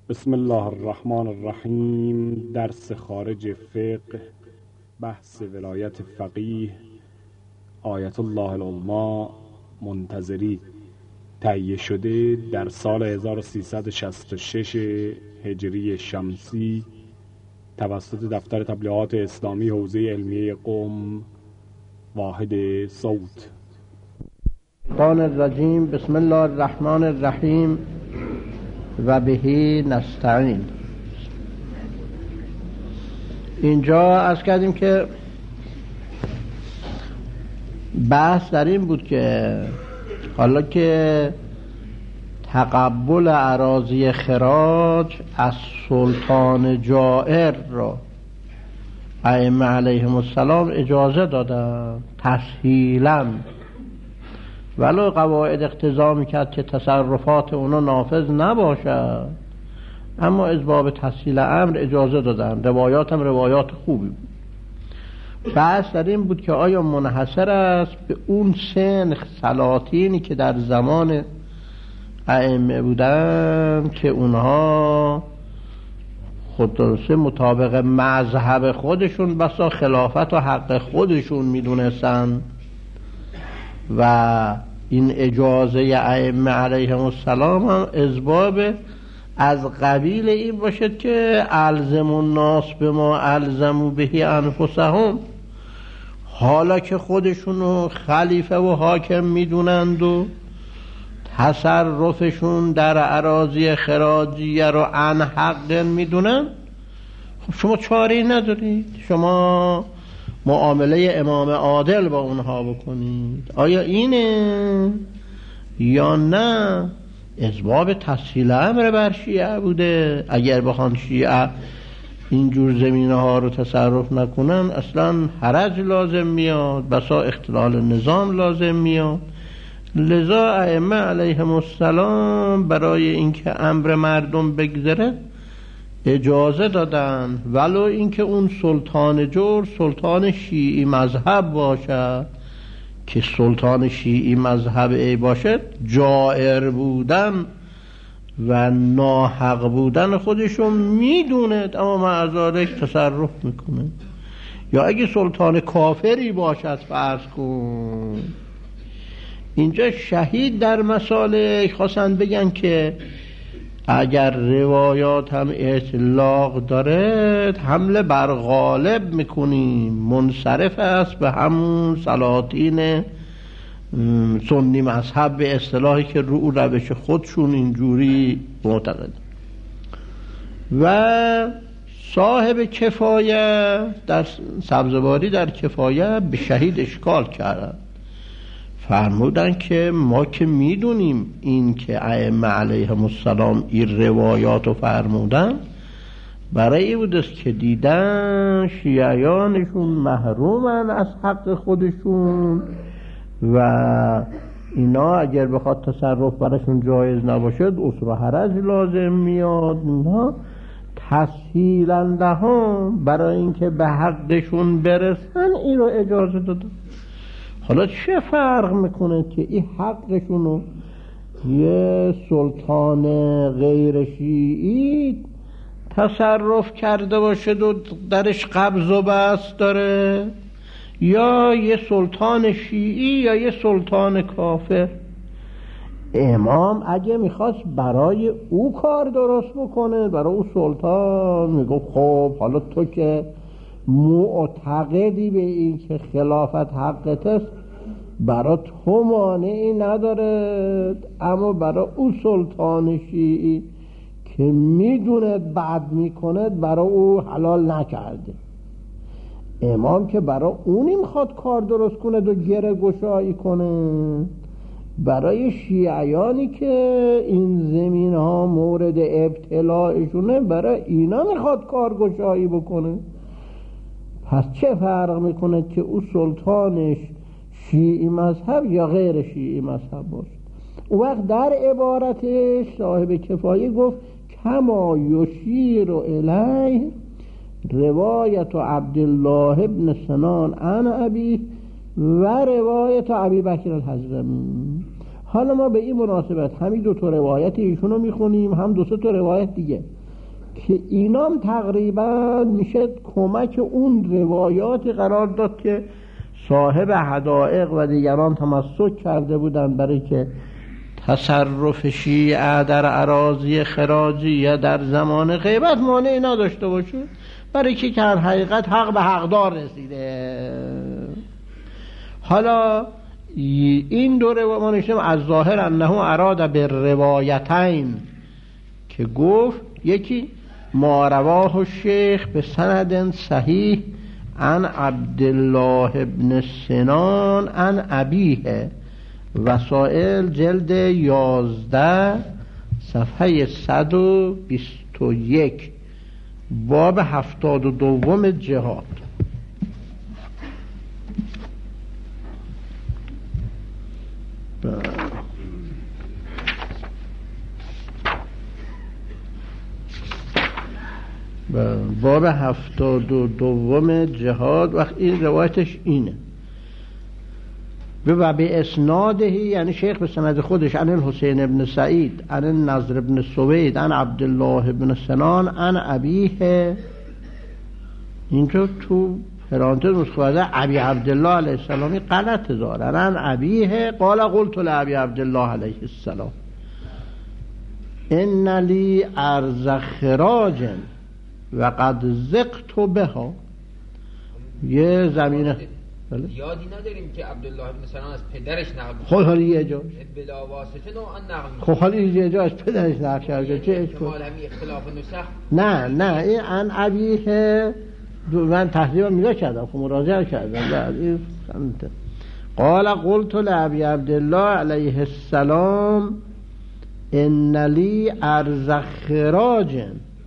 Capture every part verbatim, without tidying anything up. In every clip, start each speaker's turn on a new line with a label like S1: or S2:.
S1: بسم الله الرحمن الرحیم. درس خارج فقه، بحث ولایت فقیه آیت الله العظمی منتظری، تهیه شده در سال هزار و سیصد و شصت و شش هجری شمسی توسط دفتر تبلیغات اسلامی حوزه علمیه قم، واحد صوت.
S2: الشیطان الرجیم. بسم الله الرحمن الرحیم و بهی نستعین. اینجا عرض کردیم که بحث در این بود که حالا که تقبل اراضی خراج از سلطان جائر را ائمه علیهم السلام اجازه دادن تسهیلاً، ولو قواعد اقتضا میکرد که تصرفات اونا نافذ نباشد، اما از باب تسهیل امر اجازه دادن. روایات هم روایات خوبی بود. بحث در این بود که آیا منحصر است به اون سن سلاطینی که در زمان ائمه بودن که اونها خودسه مطابق مذهب خودشون بسا خلافت و حق خودشون میدونستن و این اجازه ائمه علیهم السلام هم اسباب از قبیل این باشد که الزم الناس به ما الزموا به انفسهم، حالا که خودشونو خلیفه و حاکم میدونند و تصرفشون در اراضی خراجیه رو عن حق میدونن، خب شما چاره‌ای ندارید، شما معامله امام عادل با اونها بکنید. آیا اینه یا نه اسباب تسهیل امر بر شیعه بوده؟ اگر بخوان شیعه اینجور زمینه ها رو تصرف نکنن اصلا حرج لازم میاد، بسا اختلال نظام لازم میاد. لذا ائمه علیهم السلام برای اینکه امر مردم بگذره اجازه دادن، ولو اینکه اون سلطان جور سلطان شیعی مذهب باشه، که سلطان شیعی مذهب ای باشه جائر بودن و ناحق بودن خودشون میدونه، اما معذارک تصرف میکنه. یا اگه سلطان کافری باشد فرض کن، اینجا شهید در مسالک خواستن بگن که اگر روایات هم اطلاق داره حمله بر غالب میکنیم، منصرف است به همون سلاطین سنی مذهب به اصطلاحی که رو روش خودشون اینجوری معتقد. و صاحب کفایه در سبزواری در کفایه به شهید اشکال کردن، فرمودن که ما که میدونیم این که ائمه علیهم السلام این روایاتو فرمودن برای این بودست که دیدن شیعیانشون محرومن از حق خودشون و اینا اگر بخواد تصرف براشون جایز نباشد اسر و حرج لازم میاد، اینا تسهیلاً لهم برای اینکه به حقشون برسن این رو اجازه دادن. حالا چه فرق میکنه که این حقشونو یه سلطان غیر شیعی تصرف کرده باشد و درش قبض و بسط داره، یا یه سلطان شیعی یا یه سلطان کافر؟ امام اگه میخواست برای او کار درست بکنه، برای او سلطان میگفت خب حالا تو که معتقدی به این که خلافت حقت است، برای تو مانعی نداره، اما برای او سلطان شیعی که میدونه بد میکنه برای او حلال نکرده. امام که برای اونی میخواد کار درست کنه و گره گشایی کنه، برای شیعیانی که این زمین ها مورد ابتلاعشونه برای اینا میخواد کار گشایی بکنه. پس چه فرق میکنه که او سلطانش شیعی مذهب یا غیر شیعی مذهب باشه؟ اون وقت در عبارتش صاحب کفایه گفت کما یشیر الیه روایت عبدالله ابن سنان عن ابی و روایت ابی بکر الحضرمی. حالا ما به این مناسبت همین دو تا روایت ایشون رو میخونیم، هم دو سه تا روایت دیگه که اینام تقریبا میشه کمک اون روایاتی قرار داد که صاحب حدائق و دیگران تمسک کرده بودن برای که تصرف شیعه در اراضی خراجیه در زمان غیبت مانعی نداشته باشه، برای که در حقیقت حق به حقدار رسیده. حالا این دو روایت ما نشیم از ظاهر انه اراد به روایتین که گفت یکی ما رواه الشیخ به سند صحیح عن عبدالله ابن سنان عن ابیه، وسائل جلد یازده صفحه صد و بیست و یک، باب هفتاد و دوم جهاد. باب هفتاد و دوم جهاد. وقت این روایتش اینه و به اسناده، یعنی شیخ به سند خودش، عن الحسین ابن سعید عن النضر ابن سوید عن عبدالله ابن سنان عن ابیه. اینجا تو پرانتز نسخه ابی عبدالله علیه السلامی غلط دارن، عن ابیه قال قلت لابی عبدالله علیه السلام ان لی ارض خراج و قد زقت بها. یه زمینه
S3: یادی نداریم که عبدالله ابن سنان از پدرش نقل می‌کنه.
S2: خب حالا یه جا
S3: بلا واسطه نوعا نقل می‌کنه.
S2: خب حالا یه جا از پدرش نقل کرده چه
S3: احتمال همین اختلاف نسخ.
S2: نه نه این عن ابیه من تحضیب میگه کردم، خب مراجعه کردم بعد این قال قلت لابی عبدالله علیه السلام ان لی ارض خراج،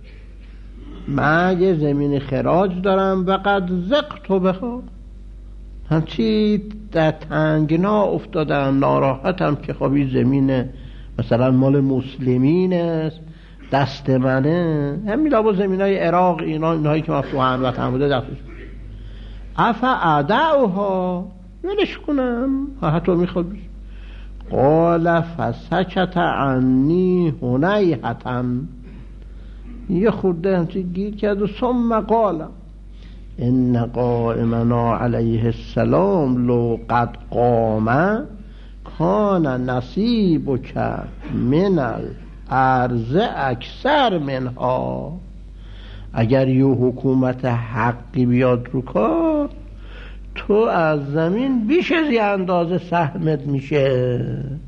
S2: من یه زمین خراج دارم و قد زقت بها، همچی در تنگنا افتادم، ناراحتم که خب این زمین مثلا مال مسلمین است، دست منه، همین لابا زمین های عراق اینا، اینهایی که مفتوحن و تنبوده دستش افا اعدعوها ولش کنم حتی میخواد بشه. قال فسکت عنی هنیهتن، یه خورده همچی گیر کرد و ثم قال ان قائمنا علیه السلام لو قد قام کان نصیبک من الارض اکثر منها. اگر یه حکومت حقی بیاد رو کار، تو از زمین بیش از یه اندازه سهمت میشه.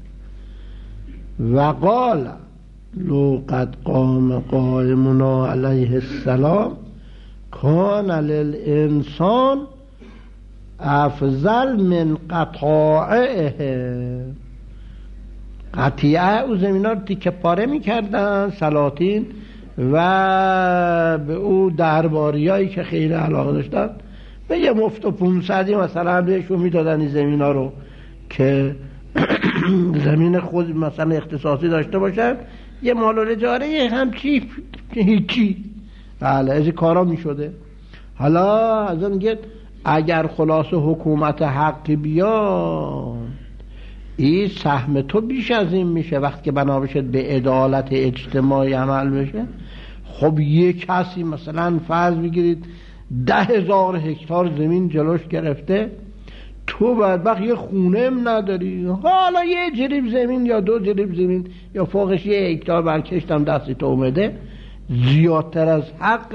S2: و قال لو قد قام قائمنا علیه السلام کان للانسان افضل من قطاعه. قطیعه او زمین ها رو تیکه پاره میکردن سلاطین و به او درباری هایی که خیلی علاقه داشتن به یه مفت و پونصدی مثلا بهشون میدادن این زمین ها رو که زمین خود مثلا اختصاصی داشته باشن، یه مال و رجاره همچی هیچی. بله از این کارا می شده. حالا از اون میگه اگر خلاص حکومت حقی بیاد، این سهم تو بیش از این میشه وقتی که بنا بشه به عدالت اجتماعی عمل بشه. خب یه کسی مثلا فرض بگیرید ده هزار هکتار زمین جلوش گرفته، تو بدبخت یه خونه هم نداری، حالا یه جریب زمین یا دو جریب زمین یا فوقش یه هکتار برکشتم دستی تو اومده، زیادتر از حق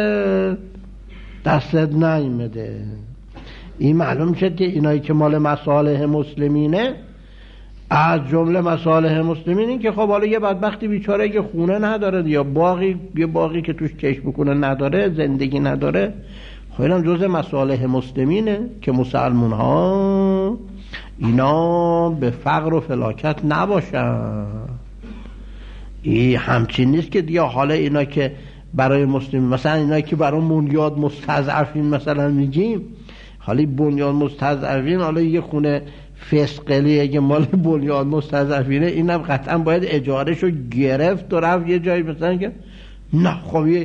S2: دستت نیامده. این معلوم شد که اینایی که مال مصالح مسلمینه، از جمله مصالح مسلمین این که خب حالا یه بدبختی بیچاره که خونه نداره یا باقی یه باقی که توش چشم بکنه نداره، زندگی نداره، خب اینم جزء مصالح مسلمینه که مسلمون ها اینا به فقر و فلاکت نباشن. این همچین نیست که دیگه حالا اینا که برای مسلم مثلا اینا که برای بنیاد مستضعفین مثلا میگیم، حالا بنیاد مستضعفین حالا یه خونه فسقلی اگه مال بنیاد مستضعفینه، اینم قطعا باید اجارهشو گرفت و رفت یه جایی مثلا که نه خب یه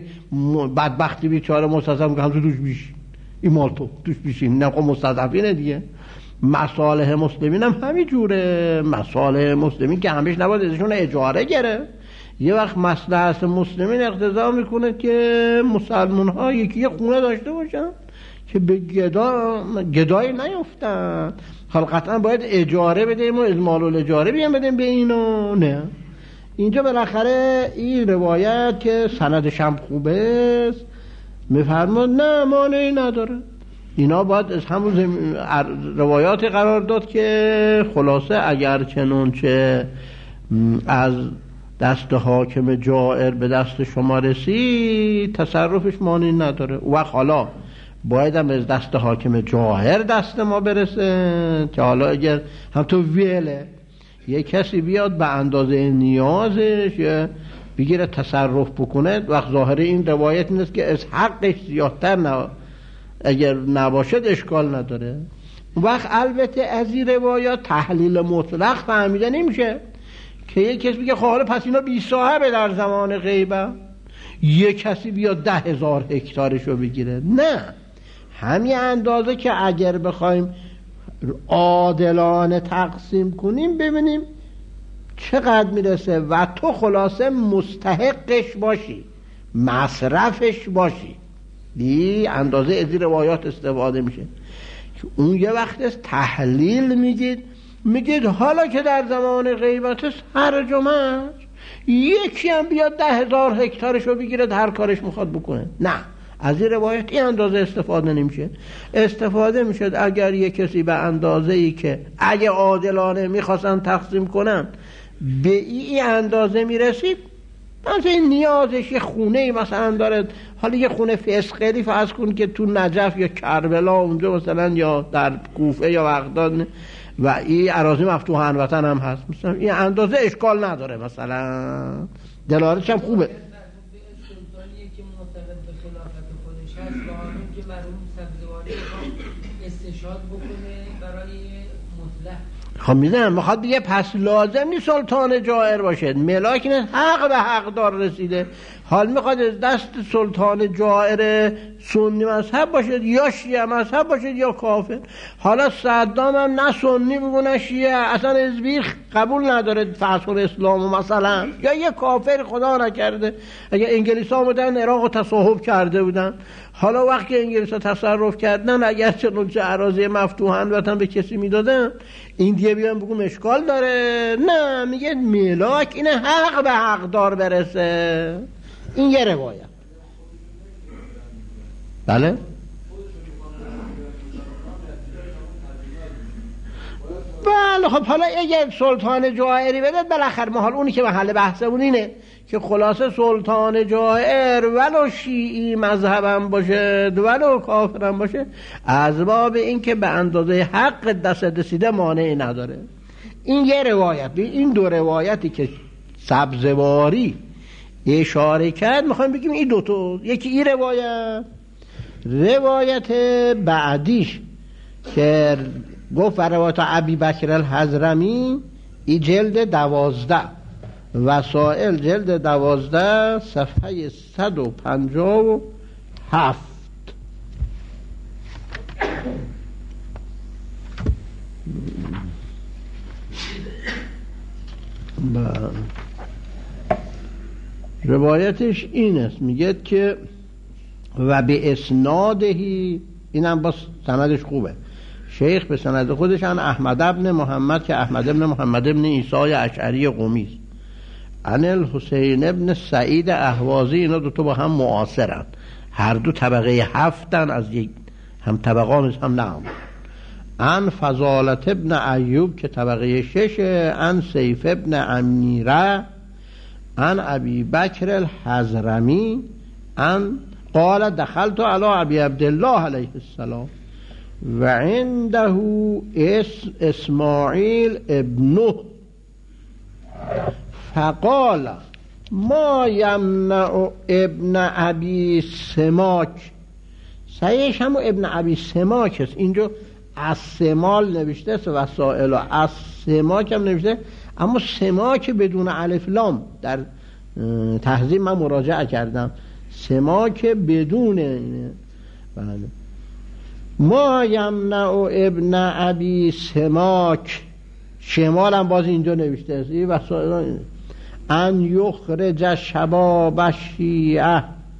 S2: بدبختی بیچاره مستضعف که همسو توش بیشین، این مال تو توش بیشین، نه خب مستضعفینه دیگه. مصالح مسلمین هم همین جوره. مصالح مسلمین که همیشه نباید ازشون اجاره گرفت. یه وقت مصلحت مسلمین اقتضا میکنه که مسلمان ها یکی یه خونه داشته باشن که به گدا گدای نیفتن. حالا قطعا باید اجاره بدیم و ازمال الاجاره بیان بدیم به اینو. نه، اینجا بالاخره این روایت که سندش هم خوبه میفرماد نه مانعی نداره. اینا باید از همون زم... روایات قرار داد که خلاصه اگر چنانچه از دست حاکم جائر به دست شما رسید تصرفش مانعی نداره. و حالا باید هم از دست حاکم جائر دست ما برسه که حالا اگر هم تو ویله یه کسی بیاد به اندازه نیازش یا بگیره تصرف بکنه، وقت ظاهر این روایت نیست که از حقش زیادتر نه، اگر نباشد اشکال نداره. وقت البته از این روایات تحلیل مطلق فهمیده نمیشه که یک کسی بگه خب حالا پس اینا بی صاحبه در زمان غیبه، یک کسی بیاد ده هزار هکتارشو بگیره. نه، همین اندازه که اگر بخوایم عادلانه تقسیم کنیم ببینیم چقدر میرسه و تو خلاصه مستحقش باشی، مصرفش باشی. دی اندازه از این روایات استفاده میشه که اون یه وقت از تحلیل میگید میگید حالا که در زمان غیبت است هر جمعه یکی هم بیاد ده هزار هکتارشو بگیره هر کارش میخواد بکنه. نه، از این روایت این اندازه استفاده نمیشه. استفاده میشد اگر یک کسی به اندازه ای که اگه عادلانه میخواستن تقسیم کنن به این اندازه میرسید، مثلا این نیازش یه خونه مثلا داره، حالا یه خونه فسقلی فرض کن که تو نجف یا کربلا اونجا مثلا یا در کوفه یا بغداد و این اراضی مفتوح هموطن هم هست، مثلا این اندازه اشکال نداره، مثلا دلارش هم خوبه.
S3: استشهاد بکنه برای مطلق.
S2: خب میدونم میخواد بگه پس لازم نیست سلطان جائر باشد، ملاک نه حق به حق دار رسیده. حال میخواد از دست سلطان جائر سنی مذهب باشد یا شیعه مذهب باشد یا کافر. حالا صدام هم نه سنی بگو نه شیعه، اصلا ازبیخ قبول نداره فصل اسلام مثلا، یا یه کافر خدا نکرده. اگه انگلیس ها بودن عراق رو تصاحب کرده بودن، حالا وقتی انگلیس ها تصرف کردن اگر چنانچه اراضی مفتوحن وطن به کسی میدادن این دیگه بیان بگم اشکال داره. نه، میگه ملاک اینه حق به حق دار برسه. این یه روایت. بله بله. خب حالا اگه سلطان جائری بده بالاخره ما حال اونی که محل بحثمون اینه که خلاصه سلطان جائر ولو شیعی مذهبم باشه ولو کافرم باشه از باب این که به اندازه حق دست رسیده مانعی نداره. این یه روایت. این دو روایتی که سبزواری اشاره کرد میخوایم بگیم این دوتا، یکی این روایت، روایت بعدیش که گفت روایت ابی بکر الحضرمی، این جلد دوازده، وسائل جلد دوازده صفحه صد و پنجاه و هفت. روایتش این است، میگه که و به اسنادهی، اینم با سندش خوبه، شیخ به سند خودش ان احمد ابن محمد که احمد ابن محمد ابن عیسی اشعری قمی است، ان الحسین ابن سعید اهوازی، اینا دو تا با هم معاصرن، هر دو طبقه هفتن، از یک هم طبقان هم نام. ان فضالت ابن ایوب که طبقه ششه، ان سیف ابن امیره، ان ابی بکر الحضرمی، ان قال دخلت علی ابی عبدالله علیه السلام و عنده اس اسماعیل ابنه فقال ما یمنع ابن ابی سماک. صحیحش همون ابن ابی سماک است. اینجا از سمال نوشته است وسائل، از سماک هم نوشته، اما سماک بدون الف لام. در تهذیب من مراجعه کردم، سماک بدون اینه. بله. ما یمنع ابن ابی سماک، شمال هم باز اینجا نوشته است این وسائل، ان یخرج شباب شیعه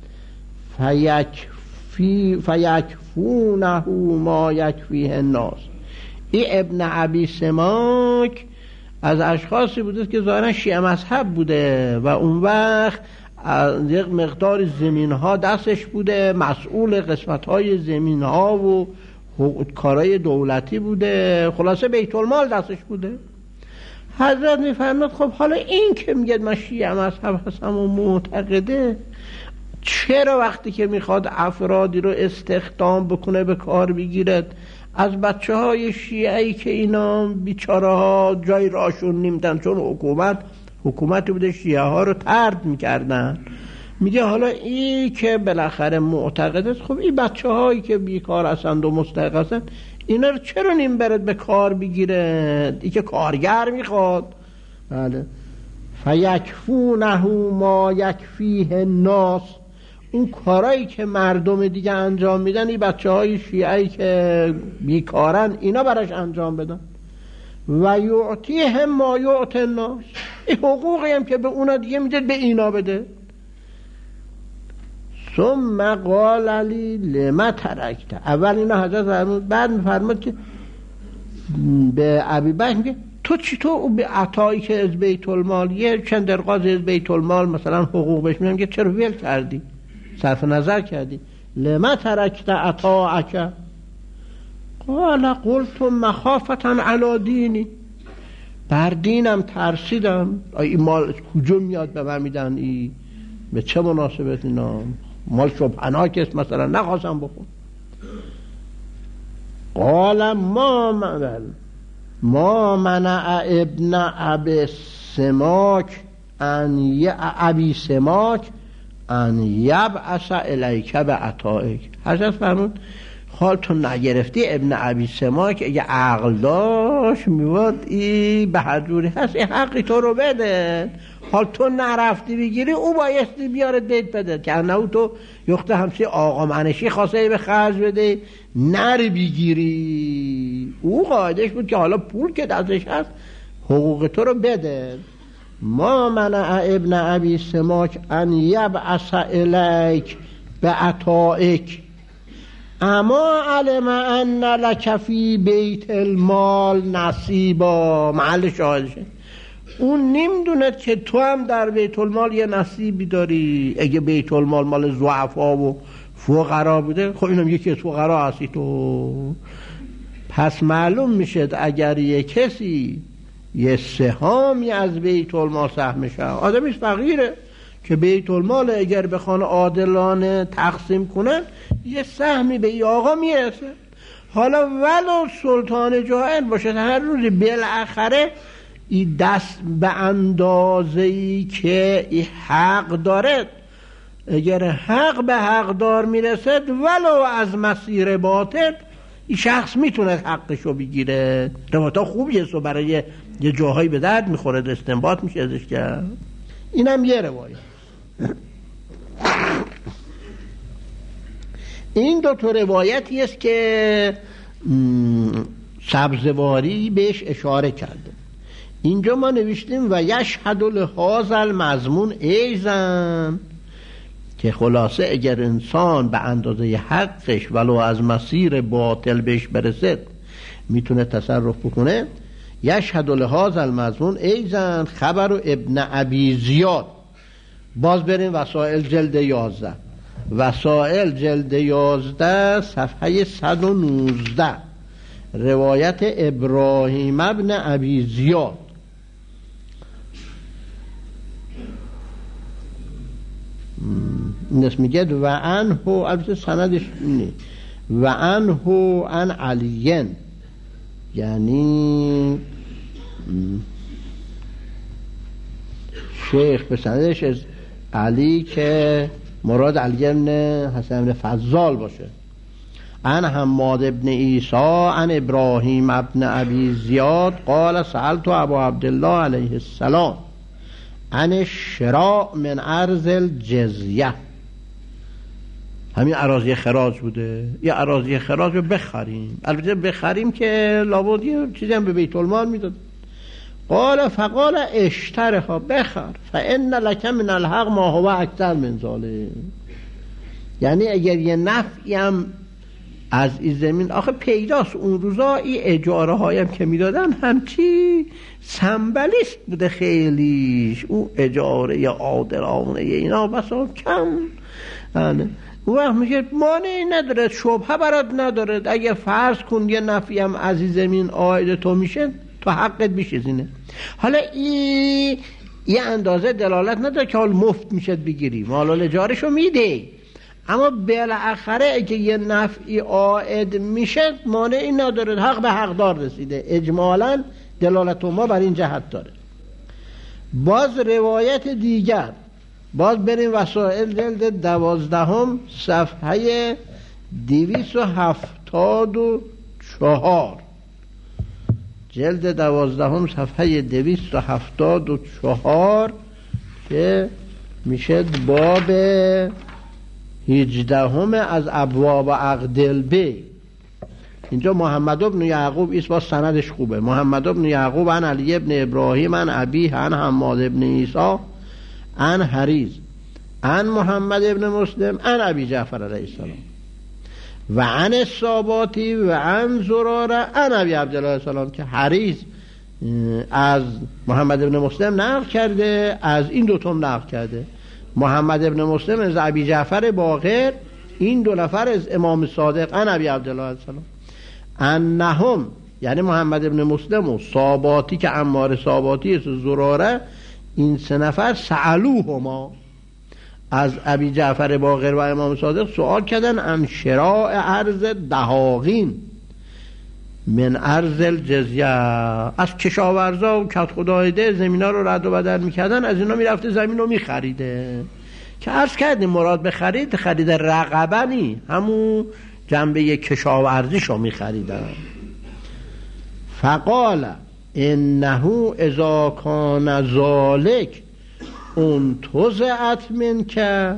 S2: فیکفی فیکفونه ما یکفیه الناس. این ابن ابی سماک از اشخاصی بوده که ظاهرا شیعه مذهب بوده و اون وقت یک مقدار زمین ها دستش بوده، مسئول قسمت های زمین ها و کارهای دولتی بوده، خلاصه بیت المال دستش بوده. حضرت میفرماد خب حالا این که میگه من شیعه مذهب هستم و معتقده، چرا وقتی که میخواد افرادی رو استخدام بکنه به کار بگیرد از بچه های شیعه‌ای که اینا بیچاره ها جای راشون نیمدن، چون حکومت حکومتی بوده شیعه ها رو طرد میکردن، میگه حالا این که بالاخره معتقد است، خب این بچه هایی که بیکار هستند و مستحق هستند اینا رو چرا نیم برد به کار بگیره؟ این که کارگر میخواد. بله. فیکفونه ما یکفیه الناس، اون کارایی که مردم دیگه انجام میدن این بچه های شیعه‌ای که بیکارن اینا براش انجام بدن. و یعطیه ما یعطی الناس، این حقوقی هم که به اونا دیگه میده به اینا بده. ثم قال علی لما ترکت، اول اینا حضرت فرمود، بعد میفرماد که به ابی بکر میگه تو چطور به عطایی که از بیت المال یه چند درقاز از بیت المال مثلا حقوق بهش میدن که چرا ول کردی، صرف نظر کردی؟ لما ترکت عطاءک؟ قال قلت مخافتا علی دینی، بر دینم ترسیدم. این مال کجا میاد به من میدن، ای به چه مناسبت اینا مال شبهناک است مثلا نخواستم بخون. قال ما من ما منع ابن ابی سماک ان ی ابی سماک ان یبعث الیک بعطائک. حضرت فرمود حال تو نگرفتی ابن ابی سماک اگه عقل داشت میواد ای بهدوری هست این حقی تو رو بده، حال تو نرفتی بگیری او بایستی بیاره دیت بده که انهو تو یخته همسی آقا منشی خواسته به خرج بده نر بگیری. او قاعدش بود که حالا پول که دستش هست حقوق تو رو بده. ما منع ابن ابی سماک ان یبعث الیک بعطائک اما علم ان لک فی بیت المال نصیبا. محل شاهدشه اون نمیدوند که تو هم در بیت المال یه نصیبی داری. اگه بیت المال مال ضعفا و فقرا بوده خب اینم یکی از فقرا هستی تو. پس معلوم میشه اگر یه کسی یه سهامی از بیت المال سهمشه، آدمی فقیره که بیت المال اگر بخوان عادلانه تقسیم کنن یه سهمی به ای آقا میرسه. حالا ولو سلطان جاهل باشه هر روزی بالاخره این دست به اندازه‌ای که این حق دارد، اگر حق به حق دار میرسد ولو از مسیر باطل این شخص میتونه حقشو بگیره. روایتا خوبیه و برای یه جاهایی به درد میخوره، استنباط میشه ازش کرد. اینم یه روایت. این دو تا روایتی است که سبزواری بهش اشاره کرده. اینجا ما نوشتیم و یشهد لهذا المضمون ایضا، که خلاصه اگر انسان به اندازه حقش ولو از مسیر باطل بهش برسد میتونه تصرف بکنه. یشهد لهذا المضمون ایضا خبر ابن ابی زیاد. باز بریم وسائل جلد یازده، وسائل جلد یازده صفحه صد و نوزده، روایت ابراهیم ابن ابی زیاد. این اسم میگه و انهو، البته سندش اینه، و انهو ان علیین، یعنی شیخ به سندش از علی که مراد علی ابن حسن ابن فضال باشه. ان حماد ابن عیسی ان ابراهیم ابن ابی زیاد قال سألت ابا عبدالله علیه السلام ان شراء من ارض الجزیه. همین اراضی خراج بوده، یه اراضی خراج رو بخریم، البته بخریم که لابد یه چیزی هم به بیت المال میداد. قال فقال اشترها، بخر، فان لک من الحق ما هو اکثر من ذلک. یعنی اگر یه نفعی هم از این زمین، آخه پیداست اون روزا این اجاره هایم که میدادن همچی سنبلیست بوده خیلیش، اون اجاره یا عادلانه اینا بسا کم. اون وقت میگه مانعی نداره، شبهه برات نداره، اگه فرض کن یه نفعی هم از این زمین آید تو میشه، تو حقت بیشزینه. حالا این یه اندازه دلالت نداره که حال مفت میشه بگیری، مال اجارشو میده، اما بالاخره اگه یه نفعی عائد میشه مانعی نداره، حق به حقدار رسیده. اجمالا دلالت ما بر این جهت داره. باز روایت دیگر، باز بریم وسائل جلد دوازدهم صفحه دویست و هفتاد و چهار، جلد دوازدهم صفحه دویست و هفتاد و چهار که میشه باب هجدهم از ابواب عقد البی. اینجا محمد ابن یعقوب ایست، با سندش خوبه. محمد ابن یعقوب عن علی ابن ابراهیم عن ابیه عن حماد ابن عیسی عن حریز عن محمد ابن مسلم عن ابی جعفر علیه السلام و عن الصاباتی و عن زراره عن ابی عبدالله علیه السلام، که حریز از محمد ابن مسلم نقل کرده، از این دوتام نقل کرده. محمد ابن مسلم از ابی جعفر باقر، این دو نفر از امام صادق عن ابی عبدالله علیه السلام. انهم، یعنی محمد ابن مسلم و صاباتی که عمار صاباتی است و زراره، این سه نفر سألوهما، از ابی جعفر باقر و امام صادق سوال کردن عن شراء ارض دهاقین من ارض الجزیه، از کشاورزا و کت خدایده زمینا رو رد و بدل میکردن، از اینا میرفته زمین رو میخریده. که عرض کردیم مراد به خرید خرید رقبه نی، همون جنبه کشاورزیشو میخریدن. فقال انه اذا کان ذلک انتزعت منک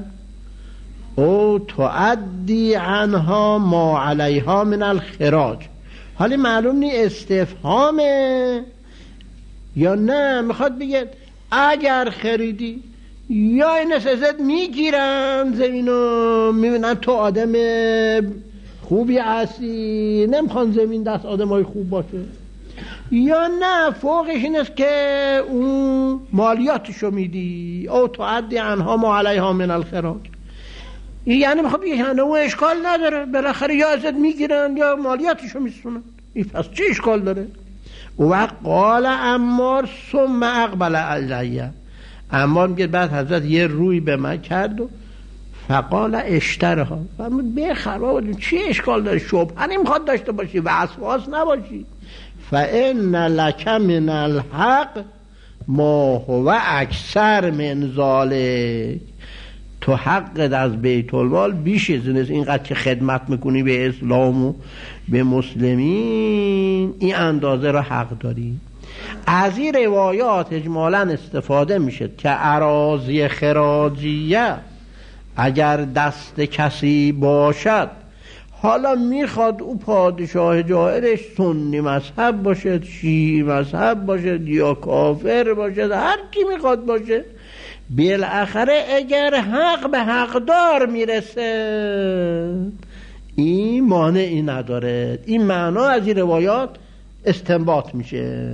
S2: او تعدی عنها ما علیها من الخراج. حالی معلوم نی استفهامه یا نه میخواد بگه اگر خریدی یا این ازت میگیرن زمینو، میبینن تو آدم خوبی هستی، نمیخوان زمین دست آدم های خوب باشه، یا نه فوقش این است که اون مالیاتشو میدی، او تعدی عنها ما علیها من الخراج. یعنی میخواد بگه هنه اون اشکال نداره، بالاخره یا ازت میگیرن یا مالیاتشو میسونن، این پس چه اشکال داره؟ و قال عمار ثم اقبل علیه، عمار میگه بعد حضرت یه روی به من کرد و فقال اشترها، فرمود بخر، چی اشکال داره؟ شبهه نمیخواد داشته باشی، وسواس نباشی. فان لک من الحق ما هو اکثر من ذلک، تو حقت از بیت المال بیش از این است، اینقدر که خدمت میکنی به اسلام و به مسلمین، این اندازه را حق داری. از این روایات اجمالا استفاده میشه که اراضی خراجیه اگر دست کسی باشد، حالا میخواد او پادشاه جائرش سنی مذهب باشد، شیعی مذهب باشد یا کافر باشد، هر کی میخواد باشه، بالاخره اگر حق به حقدار میرسه این مانعی نداره. این معنا از این روایات استنباط میشه.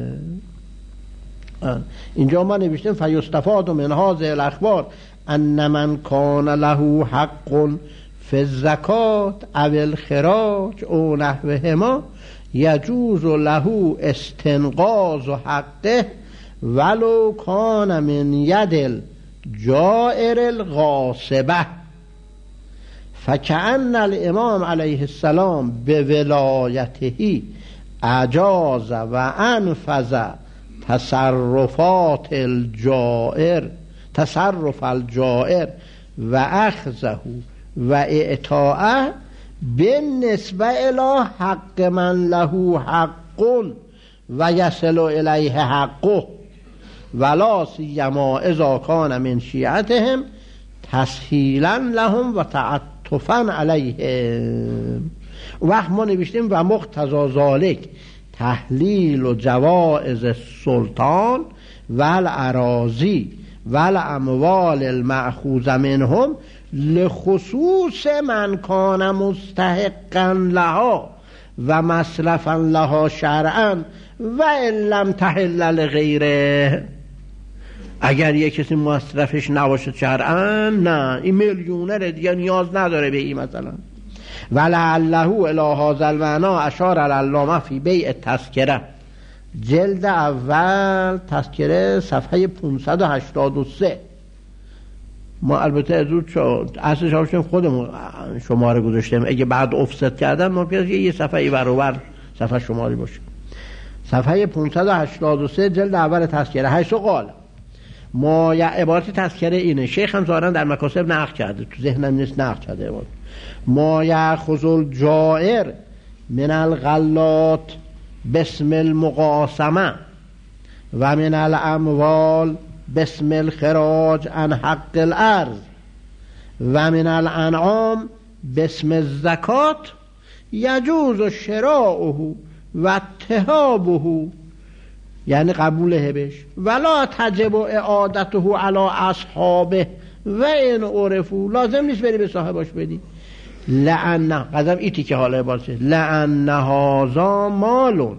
S2: اینجا ما نوشتیم فیستفاد من هذه الاخبار ان من کان له حق فی الزکات او الخراج او نحوهما یجوز له استنقاض حقه ولو کان من ید الجائر الغاصبه. فکأن الامام علیه السلام به ولایته اجاز و انفذ تصرفات الجائر تصرف الجائر و اخذه و اعطاءه بالنسبه الی حق من له حق و یصل الیه حقه ولا سیما اذا کان من شیعتهم تسهیلا لهم و تعطلا تعسفا علیهم. وقت ما نوشتیم و مقتضی ذالک تحلیل و جوائز السلطان و الاراضی و الاموال المأخوذ منهم لخصوص من کان مستحقا لها و مصرفا لها شرعا و ان لم تحل لغیره. اگر یک کسی مصرفش نباشه شرعا، نه، این میلیونره دیگه نیاز نداره به این مثلا. ولعله الی هذا المعنی اشار العلامه فی بیع التذکره جلد اول تذکره صفحه پانصد و هشتاد و سه. ما البته زود شد اصلش هاشتیم خودمون شماره گذاشتیم، اگه بعد افست کردم ما پیش یه صفحه برابر صفحه شماری باشه. صفحه پانصد و هشتاد و سه جلد اول تذکره حیث قال ما یا عبارت تذکره اینه، شیخ هم ظاهرا در مکاسب نقل کرده، تو ذهنم نیست نقل کرده عبارت. ما یأخذ الجائر من الغلات باسم المقاسمه و من الاموال باسم الخراج عن حق الارض و من الانعام باسم الزکات یجوز شراؤه و اتهابه، یعنی قبول هبش، ولا تجب اعادته علی اصحابه و این عرفو، لازم نیست بری به صاحباش بدی. لعن قدم ایتی که حالا باشه لعن هذا مال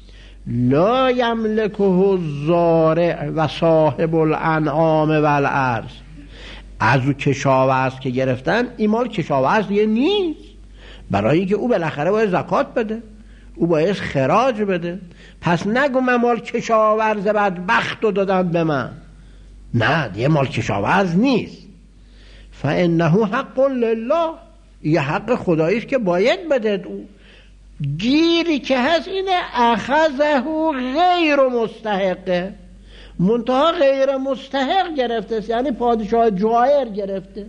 S2: لا یملکه الزارع و صاحب الانعام و الارض. از او کشاورز که گرفتن این مال کشاورز دیگه نیست، برای اینکه او بالاخره باید زکات بده، او باید خراج بده. پس نگو من مال کشاورز بدبخت رو دادن به من، نه دیگه مال کشاورز نیست. فانه حق لله، یه حق خداییست که باید بده. او گیری که هست اینه اخذه غیر مستحقه، منتها غیر مستحق گرفته، یعنی پادشاه جایر گرفته.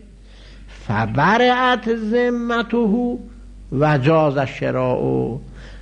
S2: فبرعت ذمته و جاز شراء.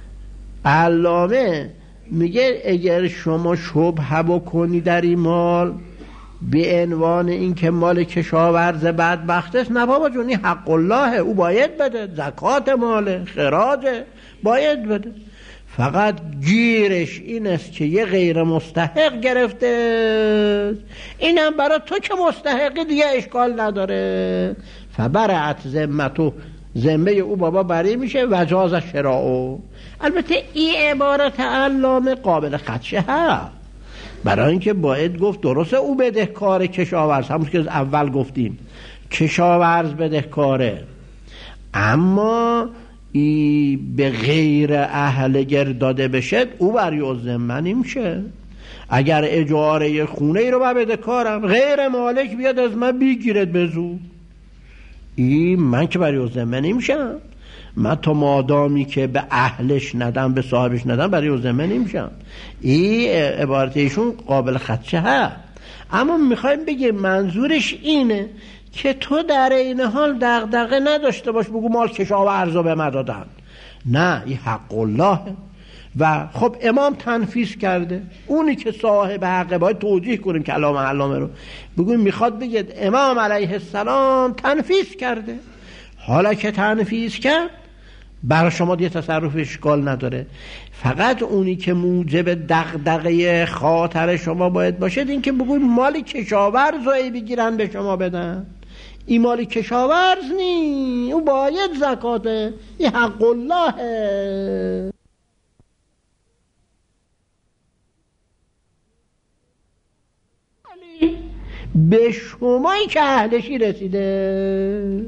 S2: علامه میگه اگر شما شبهه بکنی در این مال به عنوان این که مال کشاورز بدبخت است، نه بابا جونی حق الله، او باید بده، زکات ماله، خراجه، باید بده. فقط گیرش این است که یه غیر مستحق گرفته، اینم برای تو که مستحقی دیگه اشکال نداره. فبرعت ذمتو، ذمه او بابا بری میشه و جاز شراء. البته این عبارت علامه قابل خدشه هست، برای اینکه باید گفت درسته او بدهکار کشاورز، همون که اول گفتیم کشاورز بدهکاره، اما ای به غیر اهل گر داده بشه او بری ذمه نمیشه. اگر اجاره خونه ای رو با بدهکارم غیر مالک بیاد از من بگیرد بزو، این من که بری ذمه نمیشم. من تا مادامی که به اهلش ندم به صاحبش ندم برای ذمه نمیشم. این عبارت ایشون قابل خدشه هست، اما میخوایم بگیم منظورش اینه که تو در این حال دغدغه نداشته باش بگو مال کشاورزا به من دادن، نه این حق الله. و خب امام تنفیذ کرده، اونی که صاحب حقه باید توجیه کنیم کلام علامه رو، بگویم میخواد بگید امام علیه السلام تنفیذ کرده. حالا که تنفیذ کرد برای شما دیگه تصرف اشکال نداره، فقط اونی که موجب دغدغه خاطر شما باید باشه این که بگویم مال کشاورز رو بگیرن به شما بدن، این مال کشاورز نی، او باید زکاته، این حق الله. به شمایی که اهلشی رسیده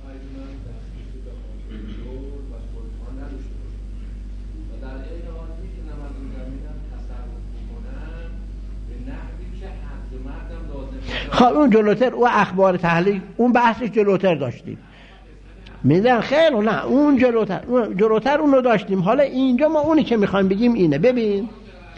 S2: خب اون جلوتر او اخبار تحلیل اون بحثش جلوتر داشتیم میدن خیلی نه اون جلوتر اون جلوتر اونو داشتیم. حالا اینجا ما اونی که میخوایم بگیم اینه. ببین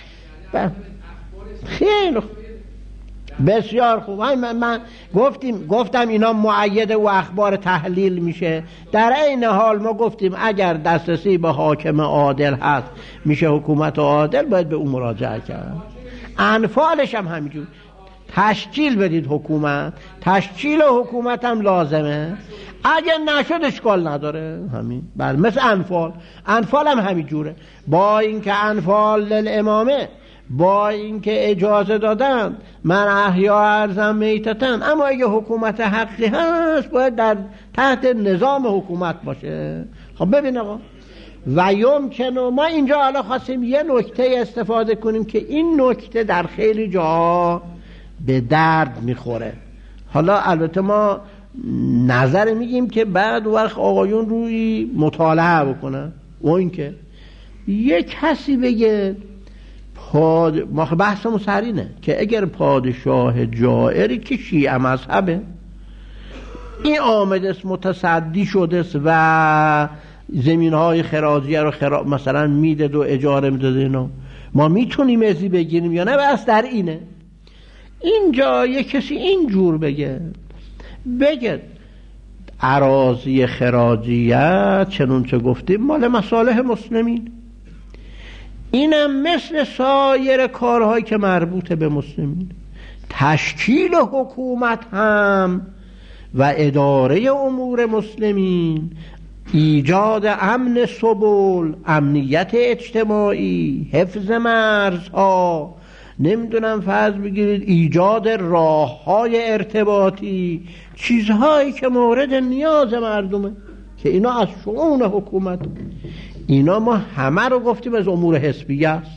S2: خیلی بسیار خوب. من, من گفتیم گفتم اینا معید و اخبار تحلیل میشه. در این حال ما گفتیم اگر دسترسی به حاکم عادل هست میشه حکومت عادل، باید به اون مراجعه کرد. انفالش هم همینجور تشکیل بدید حکومت، تشکیل حکومت هم لازمه، اگه نشد اشکال نداره. همین بله، مثل انفال. انفال هم همین جوره، با اینکه انفال للامامه، با اینکه اجازه دادن من احیا ارزم میتتن، اما اگه حکومت حقی هست باید در تحت نظام حکومت باشه. خب ببین آقا، و یمکنه ما اینجا حالا خواستیم یه نکته استفاده کنیم که این نکته در خیلی جا به درد میخوره. حالا البته ما نظر میگیم که بعد وقت آقایون روی مطالعه بکنن. و این که یه کسی بگه پاد... ما بحثمون سرینه که اگر پادشاه جائری که شیعه مذهبه این آمده است متصدی شده است و زمین های خراجیه رو خرا... مثلا میده و اجاره میده اینا، ما میتونیم ازی بگیریم یا نه؟ بس در اینه. اینجا یه کسی اینجور بگه بگه اراضی خراجیت چنون چه گفتیم مال مصالح مسلمین، اینم مثل سایر کارهایی که مربوط به مسلمین. تشکیل حکومت هم و اداره امور مسلمین، ایجاد امن سبل، امنیت اجتماعی، حفظ مرزها، نمیدونم فرض بگیرید ایجاد راههای ارتباطی، چیزهایی که مورد نیاز مردمه که اینا از شؤون حکومت. اینا ما همه رو گفتیم از امور حزبیه است.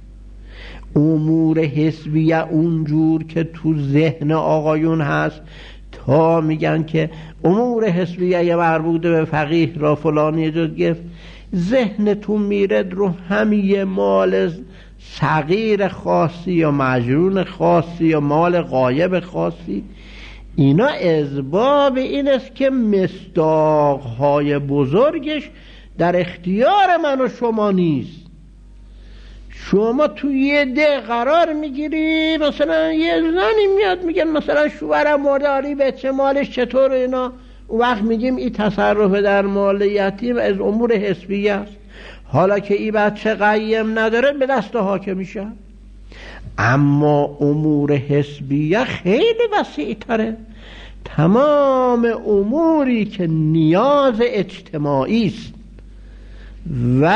S2: امور حزبیه اونجور که تو ذهن آقایون هست تا میگن که امور حزبیه مربوط به فقیه را فلانی جد گفت، ذهنتون میرد رو همیه مال صغیر خاصی یا مجرون خاصی یا مال غایب خاصی. اینا اسباب این است که مصداقهای بزرگش در اختیار من و شما نیست. شما تو یه ده قرار میگیری، مثلا یه زنی میاد میگن مثلا شوهرم مرداری به چه مالش چطور اینا، اون وقت میگیم این تصرف در مال یتیم از امور حزبیه است، حالا که این بچه قیم نداره به دست حاکم میشه. اما امور حزبیه خیلی وسیع تره. تمام اموری که نیاز اجتماعی است و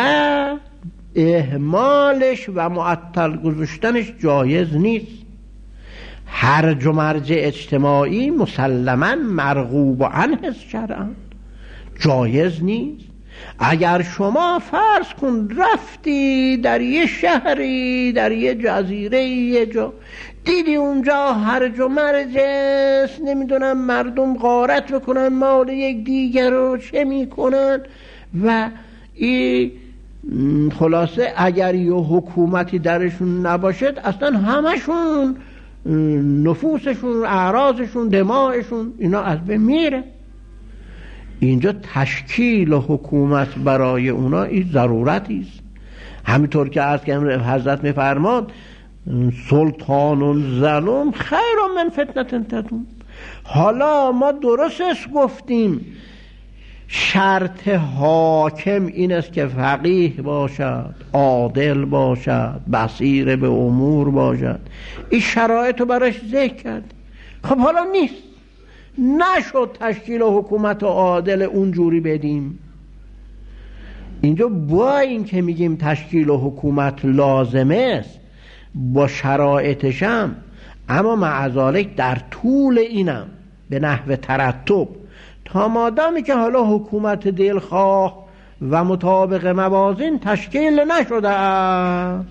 S2: اهمالش و معطل گذاشتنش جایز نیست. هرج و مرج اجتماعی مسلماً مرغوب عنه شرعاً، جایز نیست. اگر شما فرض کن رفتی در یه شهری، در یه جزیره، یه جا دیدی اونجا هرج و مرج است، نمیدونم مردم غارت بکنن مال یک دیگر رو چه میکنن و این خلاصه اگر یه حکومتی درشون نباشد اصلا همشون نفوسشون، اعراضشون، دماغشون اینا از بین میره. اینجا تشکیل حکومت برای اونا این ضرورتی است. همینطور که عرض کردم حضرت میفرماد سلطان ظلوم خیر من فتنة تدوم. حالا ما درست گفتیم شرط حاکم این است که فقیه باشد، عادل باشد، بصیر به امور باشد. این شرایط رو براش ذکر کرد. خب حالا نیست، نشد تشکیل حکومت عادل اونجوری بدیم. اینجا با این که میگیم تشکیل حکومت لازمه است با شرایطشم، اما معذالک در طول اینم به نحو ترتب تا مادامی که حالا حکومت دلخواه و مطابق موازین تشکیل نشده است،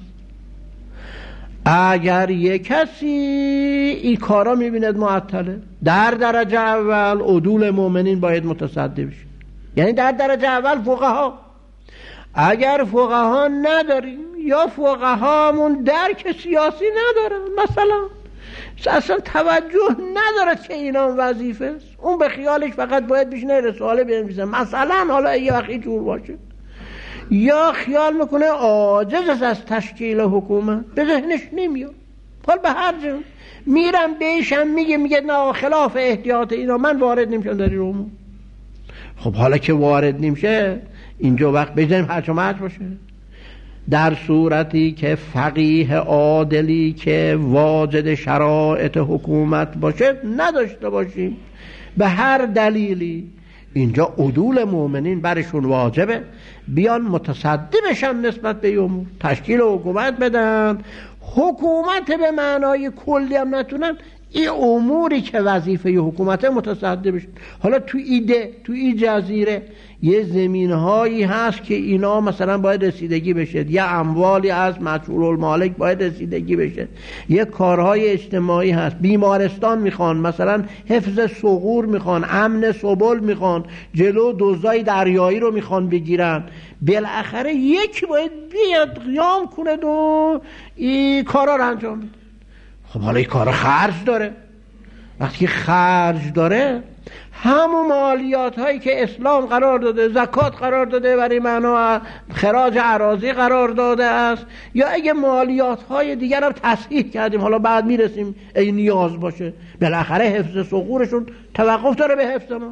S2: اگر یک کسی این کارا میبیند معطله، در درجه اول عدول مؤمنین باید متصدی بشه، یعنی در درجه اول فقها. اگر فقها نداریم یا فقهامون درک سیاسی ندارن، مثلا اصلا توجه نداره که اینا وظیفه است، اون به خیالش فقط باید بشینه رساله بنویسه مثلا، حالا یه وقتی جور باشه، یا خیال میکنه عاجز است از تشکیل حکومت، به ذهنش نمیاد، حال به هر جا میرم بهشم میگه میگه نه خلاف احتیاط اینا من وارد نمیشم در این امور. خب حالا که وارد نمیشه اینجا وقت بزنیم هرچه مرج باشه. در صورتی که فقیه عادلی که واجد شرایط حکومت باشه نداشته باشیم به هر دلیلی، اینجا عدول مؤمنین برشون واجبه، بیان متصدی بشن نسبت به امور، تشکیل حکومت بدن. حکومت به معنای کلی هم نتونن، این اموری که وظیفه حکومت متصدی بشن. حالا تو ایده تو این جزیره یه زمین هایی هست که اینا مثلا باید رسیدگی بشه، یه اموالی از مجهول المالک باید رسیدگی بشه، یه کارهای اجتماعی هست، بیمارستان میخوان، مثلا حفظ ثغور میخوان، امن سبل میخوان، جلو دزدای دریایی رو میخوان بگیرن. بالاخره یکی باید بیاد قیام کنه و این کارا رو انجام بده. خب حالا این کارا خرج داره. وقتی خرج داره، همون مالیات هایی که اسلام قرار داده، زکات قرار داده، برای معنا خراج اراضی قرار داده است، یا اگه مالیات های دیگر هم تصحیح کردیم، حالا بعد میرسیم ای نیاز باشه، بالاخره حفظ ثغورشون توقف داره به حفظ ما.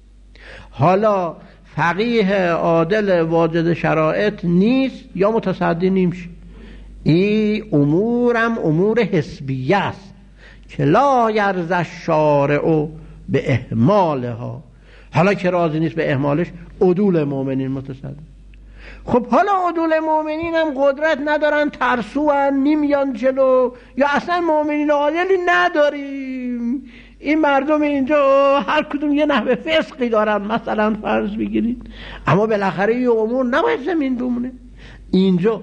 S2: حالا فقیه عادل واجد شرایط نیست یا متصدی نمیشه. این امورم امور حسبیه است که لا یرضی الشارع به اهمالها. حالا که راضی نیست به اهمالش، عدول مؤمنین متصدی. خب حالا عدول مؤمنین هم قدرت ندارن، ترسوان، نمیان جلو، یا اصلا مؤمنین عادلی نداریم. این مردم اینجا هر کدوم یه نحوه فسقی دارن، مثلا فرض بگیرید، اما بالاخره این امور نباید زمین بمونه. اینجا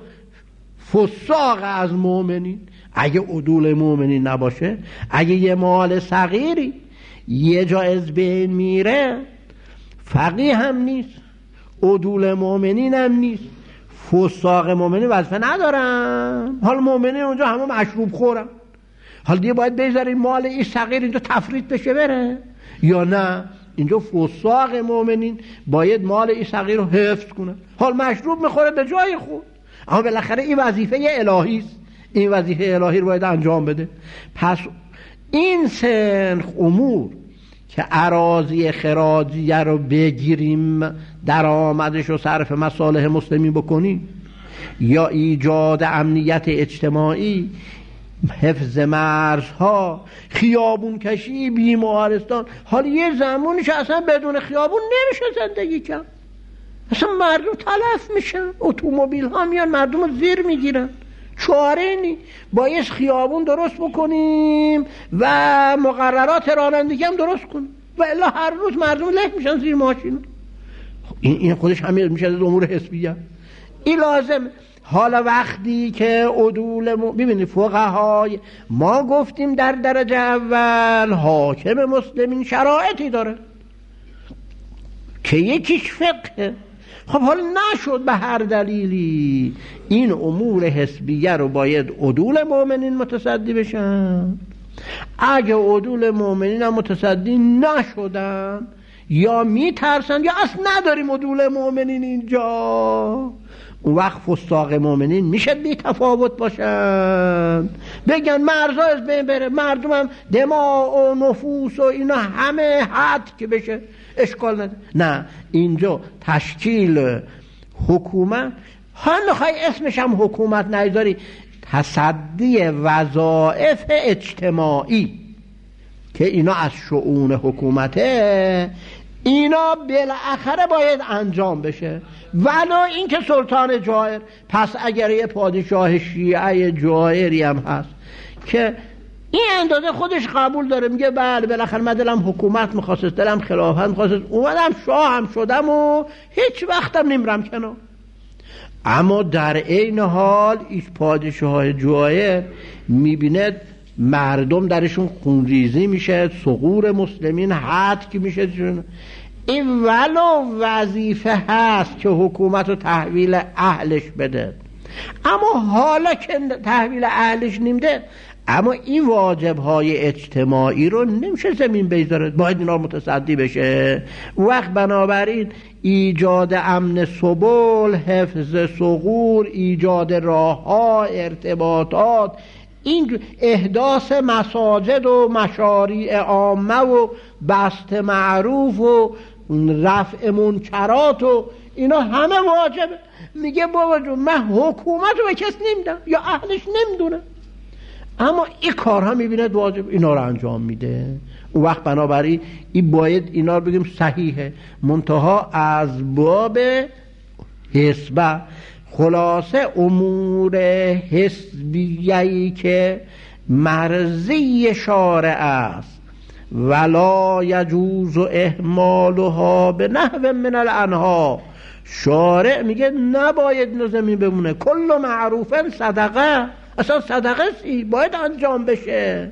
S2: فساق از مؤمنین، اگه عدول مؤمنین نباشه، اگه یه مال صغیری یه جا از بین میره، فقیه هم نیست، عدول مؤمنین هم نیست، فساق مؤمنین وظیفه ندارن. حال مؤمنین اونجا همه مشروب خورن، حال دیگه باید بذاریم مال این صغیر اینجا تفرید بشه بره، یا نه اینجا فساق مؤمنین باید مال این صغیر رو حفظ کنن. حال مشروب میخوره به جای خود، اما بالاخره این وظیفه الهی است، این وظیفه الهی رو باید انجام بده. پس این سنخ امور که اراضی خراجیه رو بگیریم، درآمدش رو صرف مصالح مسلمین بکنیم، یا ایجاد امنیت اجتماعی، حفظ مرزها، خیابون کشی، بیمارستان. حالا یه زمانش اصلا بدون خیابون نمیشه زندگی کرد، اصلا مردم تلف میشن، اتومبیل ها میان مردم رو زیر میگیرن. چاره نی، باید خیابون درست بکنیم و مقررات رانندگی هم درست کنیم، و الا هر روز مردم له میشن زیر ماشین. این این خودش همین میشه از امور حسبیه. این لازم. حالا وقتی که عدول م... ببینید فقهای ما گفتیم در درجه اول حاکم مسلمین شرایطی داره که یکیش فقه. خب حالا نشد به هر دلیلی، این امور حسبیه رو باید عدول مؤمنین متصدی بشن. اگه عدول مؤمنین هم متصدی نشدن یا میترسن یا اصلا نداریم عدول مؤمنین اینجا، اون وقت فساق مؤمنین میشه بی تفاوت باشن، بگن مرزا از بین بره، مردم هم دماء و نفوس و اینا همه حد که بشه اشکال نداره. نه، اینجا تشکیل حکومت، هم میخوای اسمش هم حکومت نذاری، تصدی وظایف اجتماعی که اینا از شؤون حکومته، اینا بالاخره باید انجام بشه. ولو اینکه سلطان جائر، پس اگر یه پادشاه شیعه جائری هم هست که این اندازه خودش قبول داره، میگه بله بالاخره من دلم حکومت میخواست، دلم خلافت میخواست، اومدم شاه هم شدم و هیچ وقتم نمیرم کنار، اما در این حال ایش پادشاه جائر میبینه مردم درشون خونریزی میشه، ثغور مسلمین حد که میشه، این ولو وظیفه هست که حکومت رو تحویل اهلش بده، اما حالا که تحویل اهلش نمیده، اما این واجبهای اجتماعی رو نمیشه زمین بگذاره، باید اینا متصدی بشه. وقت بنابراین ایجاد امن سبل، حفظ ثغور، ایجاد راهها، ارتباطات، این احداث مساجد و مشاریع عامه و بست معروف و رفع منکرات و اینا همه واجبه. میگه بابا جون من حکومت رو به کس نمیدم یا اهلش نمیدونم، اما این کارها میبیند واجب، اینا رو انجام میده. اون وقت بنابراین این باید اینا رو بگیم صحیحه، منتها از باب حسبه. خلاصه امور حسبیه‌ای که مرضی شارع است ولا یجوز اهمالها به نحو من الانها، شارع میگه نباید نزمین بمونه. کل معروف صدقه، اصلا صدقه سی باید انجام بشه.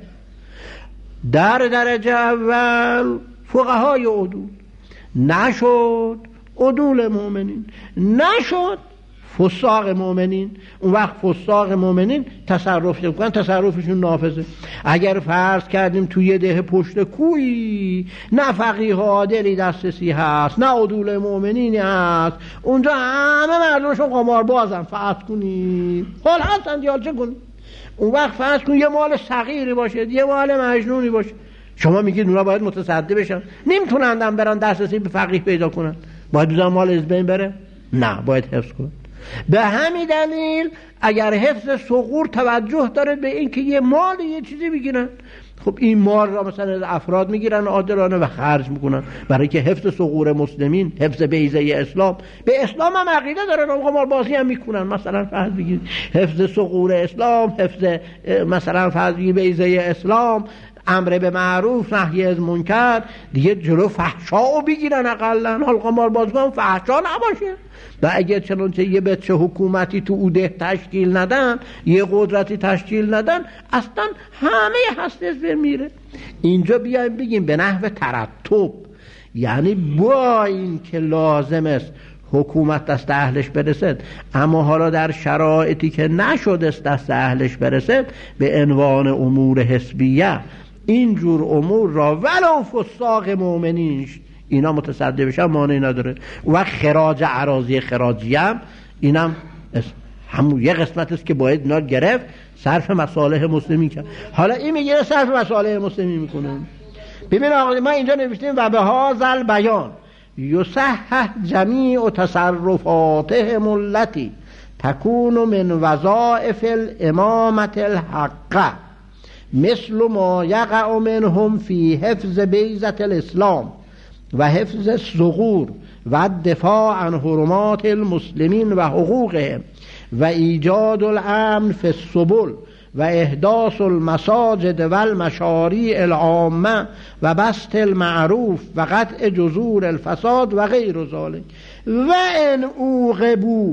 S2: در درجه اول فقهای عدول، نشد عدول مؤمنین، نشد فساق مؤمنین. اون وقت فساق مؤمنین تصرف کنن، تصرفشون نافذه. اگر فرض کردیم توی یه ده پشت کوی نه فقیه عادلی دسترسی هست نه عدول مؤمنینی هست، اونجا همه مردمشون قمار بازن، فرض کنید حال هستن دیال چه کنید؟ اون وقت فرض کنید یه مال صغیری باشه، یه مال مجنونی باشه، شما میگید اونا باید متصدی بشن، نمیتونن برن دسترسی به فقیه پیدا کنن، باید دوزن مال از بین بره؟ نه، باید حفظ کنن. به همین دلیل اگر حفظ ثغور توجه داره به این که یه مال یه چیزی بگیرن، خب این مال را مثلا از افراد میگیرن عادلانه و خرج میکنن برای که حفظ ثغور مسلمین، حفظ بیضه اسلام. به اسلام هم عقیده دارن، قمار بازی هم میکنن، مثلا فرض بگید حفظ ثغور اسلام، حفظ مثلا فرض بگید بیضه اسلام، امر به معروف نهی از منکر، دیگه جلو فحشا بگیرن اقلن. حال قمار بازی هم فحشا نباشه. و اگر چنانچه یه بچه حکومتی تو اوده تشکیل ندن، یه قدرتی تشکیل ندن، اصلا همه هست از بین میره. اینجا بیایم بگیم به نحو ترتب، یعنی با این که لازم است حکومت دست اهلش برسد، اما حالا در شرایطی که نشد دست اهلش برسد، به عنوان امور حسبیه اینجور امور را ولو فساق مؤمنینش اینا متصدی بشن مانعی نداره. و خراج اراضی خراجی هم اینم همون یه قسمت است که باید اینا گرفت، صرف مصالح مسلمین کرد. حالا این میگیره صرف مصالح مسلمین میکنه. ببین آقا ما اینجا نوشتیم و به هذا بیان یصحح جمیع تصرفاتهم التي تكون من وظائف الامامة الحقه مثل ما یقع منهم فی حفظ بیضة الاسلام و حفظ الثغور و دفاع عن حرمات المسلمین و حقوقهم و ایجاد الامن فی السبل و احداث المساجد و المشاريع العامه و بسط المعروف و قطع جذور الفساد و غیر ذلك. و ان اوقبوا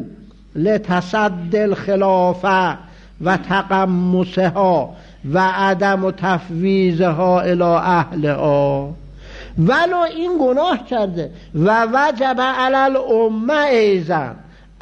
S2: لتصدی الخلافه و تقمصها و عدم تفویضها الی اهلها، ولو این گناه کرده و وجب علی الامه ایضا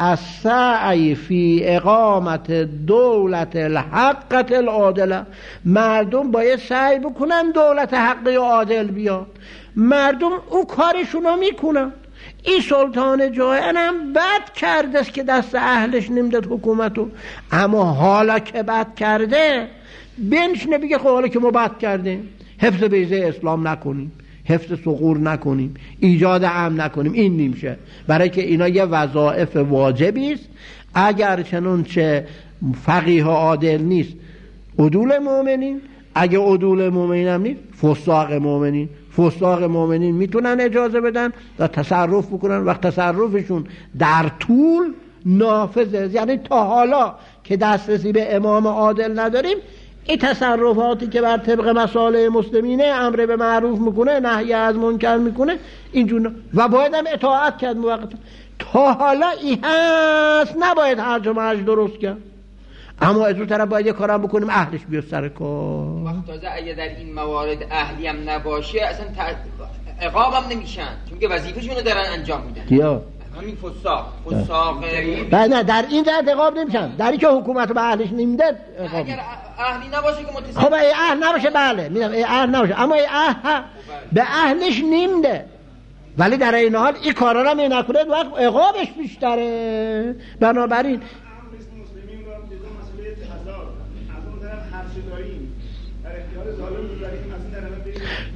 S2: السعی فی اقامت دولت الحقه العادله، مردم باید سعی بکنن دولت حقی و عادل بیاد. مردم او کارشونو میکنن. این سلطان جائن هم بد کرده است که دست اهلش نمیداد حکومتو، اما حالا که بد کرده بنشنه بگه خب حالا که ما بد کردیم حفظ بیضه اسلام نکنیم، حفظ ثغور نکنیم، ایجاد امن نکنیم، این نمیشه. برای که اینا یه وظایف واجبی است. اگر چنانچه فقیه عادل نیست عدول مؤمنین، اگه عدول مؤمنین هم نیست فساق مؤمنین. فساق مؤمنین میتونن اجازه بدن و تصرف بکنن، وقت تصرفشون در طول نافذه. یعنی تا حالا که دسترسی به امام عادل نداریم، این تصرفاتی که بر طبق مصالح مسلمینه، امر به معروف میکنه، نهی از منکر میکنه، اینجور، و باید هم اطاعت کرد موقتا. تا حالا این هست، نباید هرج و مرج درست کرد، اما از اون طرف باید یه کارم بکنیم اهلش بیاد سر کار.
S3: وقت تازه اگه در این موارد اهلی هم نباشه اصلا عقاب هم نمیشن، چون که وظیفه‌شون رو دارن انجام میدن.
S2: یا
S3: همین فساق فساق
S2: نه، در این در عقاب نمیشن، در این که حکومت به اهلش نمیده عقاب.
S3: اگر اهلی نباشه که متصدی،
S2: خب ای اهل نباشه، بله میگم ای اهل نباشه، اما ای اهل به اهلش نمیده، ولی در این حال این کارا رو نکنه وقت عقابش بیشتره. بنابراین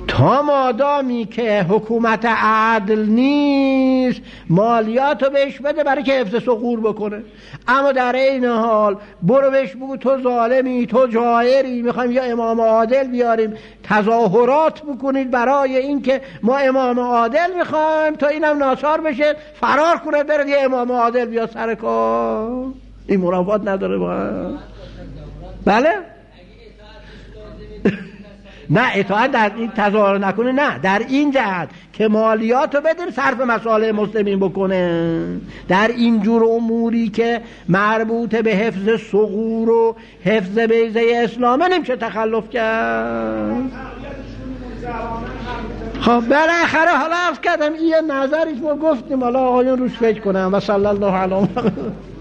S2: تا مادامی که حکومت عدل نیست مالیات رو بهش بده برای که حفظ ثغور بکنه، اما در این حال برو بهش بگو تو ظالمی، تو جائری، میخوایم یا امام عادل بیاریم تظاهرات بکنید برای این که ما امام عادل میخوایم، تا اینم ناچار بشه فرار کنه بره یه امام عادل بیا سر کار. این مرافعات نداره با بله؟ نه اطاعت در این تظاهر نکنه، نه در این جهت که مالیات رو بدیم صرف مصالح مسلمین بکنه. در این جور اموری که مربوط به حفظ ثغور و حفظ بیضه اسلامه نمیشه تخلف کرد. خب بالاخره حالا عرض کردم این یه نظریست ما گفتیم، حالا آقایون روش فکر کنم. و صلی الله علیه